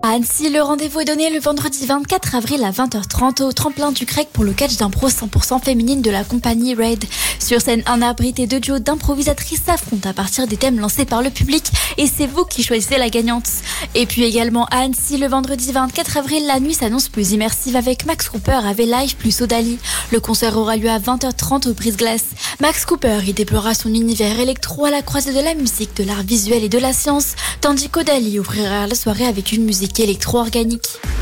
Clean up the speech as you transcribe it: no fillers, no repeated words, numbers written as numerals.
À Annecy, le rendez-vous est donné le vendredi 24 avril à 20h30 au tremplin du Crec pour le catch d'impro 100% féminine de la compagnie Raid. Sur scène, un abrité de duo d'improvisatrices s'affrontent à partir des thèmes lancés par le public et c'est vous qui choisissez la gagnante. Et puis également à Annecy, le vendredi 24 avril, la nuit s'annonce plus immersive avec Max Cooper, Ave Live plus Odali. Le concert aura lieu à 20h30 au Brise-Glace. Max Cooper y déploiera son univers électro à la croisée de la musique, de l'art visuel et de la science, tandis qu'Odali ouvrira la soirée avec une musique électro-organique.